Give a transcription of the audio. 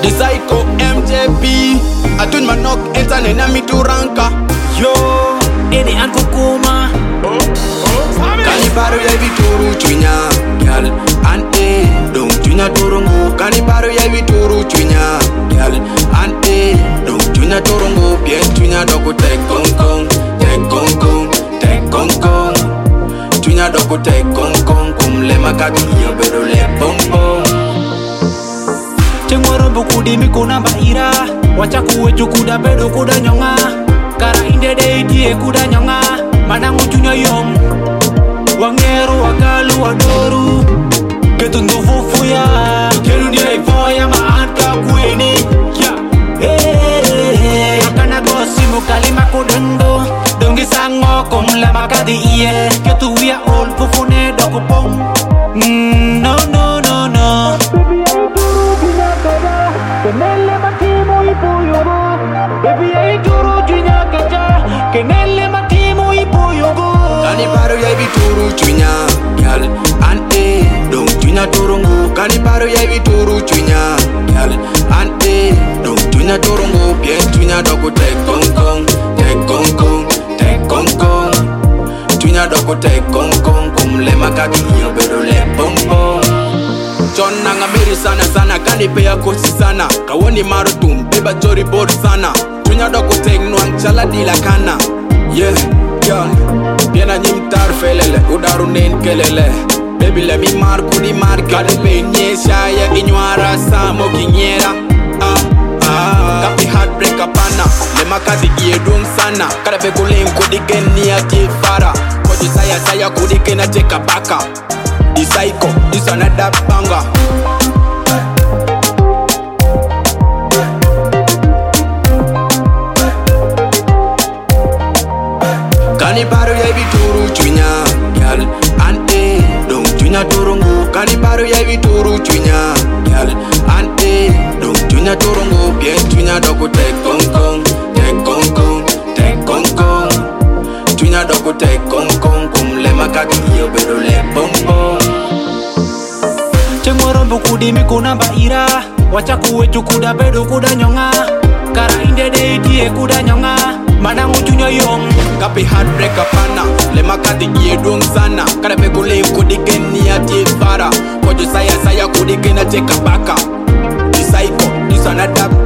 Psycho MJP Atun manok entane na mituranka Yo, ini an kukuma Kanibaro ya vituru chunya Gyal, ante Dong chunya turungu Kanibaro ya vituru chunya Gyal, ante Dong chunya turungu Bien chunya doku tek kong kong Tek kong kong, tek kong kong Chunya doku tek kong kong Kumle makati yo bedo le pong pong Cengwaro bukudi mikuna baira Wacha kuwe jukuda bedo kuda nyonga Kara inde de itie kuda nyonga Manangu chunya yom Wangeru wakalu wadoru Ketundu fufu ya Kelu dia ifoya maanka kuini Makana gosi mukalima kudendo Dongi sango kumle makadi iye Ketu wia ol fufune dokupong No no no no Kenelle matimu ipuyugo Baby ay turu junya keja Kenelle matimu ipuyugo Kanibaro ya vituru chunya Gyal, ante Dong chunya turungu Kanibaro ya vituru chunya Gyal, ante Dong chunya turungu Bien chunya doku tek kong kong Tek kong kong, tek kong kong Chunya doku tek kong kong Kumle makaki yo bedo le pong pong John nanga miri sana sana Kanipe ya kosi sana Kawoni marutum Beba jori board sana Chunya doku tek nuang chala dila kana Yeah, girl Biena nyimtar felele Udaru nen kelele Baby let me mar kudi mar Kanipe nyesha ya inywara Samo kinyera Kapi heartbreak apana Lema kazi iye dung sana Kadape kulim kudiken ni ati fara Koji saya saya kudiken ache kabaka The Psycho, this another banger Kanibaro ya vituru chunya Gyal, ante Dong chunya turungu Kanibaro ya vituru chunya Gyal, ante Dong chunya turungu Bien chunya doku tek kong kong Tek kong kong, tek kong kong Chunya doku tek kong kong Kumle makaki yo bedo le pong pong Cengwaro bukudi mikuna baira Wacha kuwe jukuda bedo kuda nyonga Kara inde de itie kuda nyonga Manangu chunya yom Kapi heartbreak apana Lema kati iye dung sana Kadape kulim kudiken ni ati fara Kojo saya saya kudiken ache kabaka The Psycho, this another